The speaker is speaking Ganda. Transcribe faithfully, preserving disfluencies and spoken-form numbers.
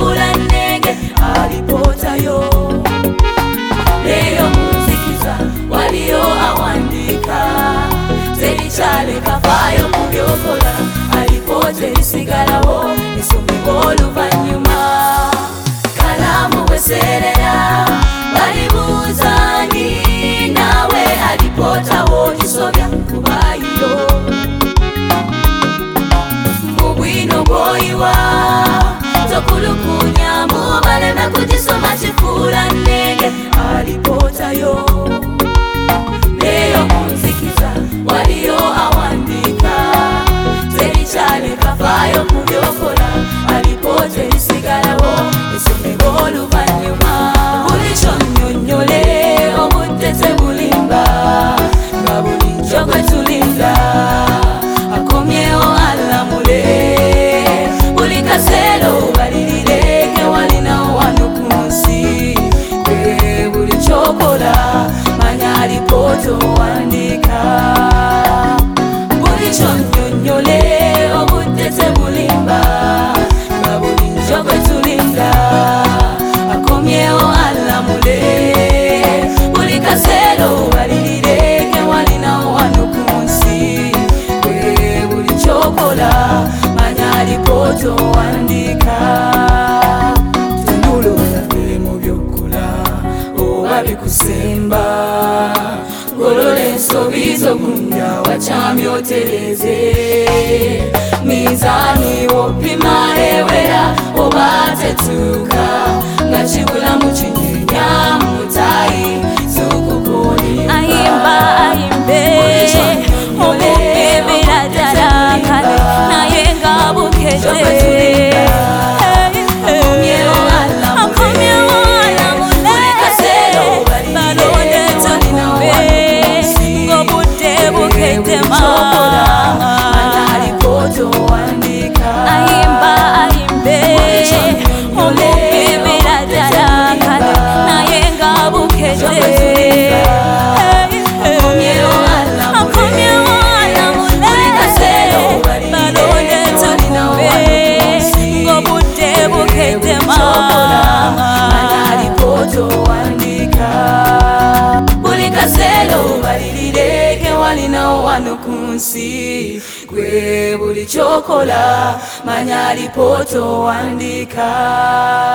chifula nenge alipotayo. Leyo muzikiza waliyo awandika teri chale kafayo kubyokola alipote isigalawo isumibolu vanyuma. Kalamu weserera balibuzani nawe alipotawo kisobya kubayo. Mubwino boyiwa tokulukunya mubaleme kujisoma chifula nenge alipotayo. Leyo munzikiza waliyo awandika teri chale kafayo kubyokola alipote isigalawo isumibolu vanyuma. Bulicho nyonyole obutete bulimba nga bulijjo gwe tulinda akomyewo alamule. Buli kasero balirire ke walinawo wano kunsi kwe buli chokola manya alipoto wandika. Bulicho nyonyole obutete bulimba nga bulijjo gwe tulinda akomyewo alamule. Buli kasero balirire ke walinawo wano kunsi kwe buli chokola manya alipoto wandika. Tunulola vile mu byokola oba bikusemba golole ensobi z'ogunya wacamye otereze. Mizani wopima ewera oba tetuuka nga kibula mu kinyenya mutayi sukukoni. Ayimba ayimbe omubibira ddala kale naye nga bukete. Akomyewo alamule balonde tukube ng'obudde bukete mama. Ayimba ayimbe omubibira ddala kale naye nga bukete. Akomyewo alamule balonde tukube ng'obudde bukete mama. Buli kasero balirire ke walinawo wano kunsi kwe buli chokola manya alipoto wandika.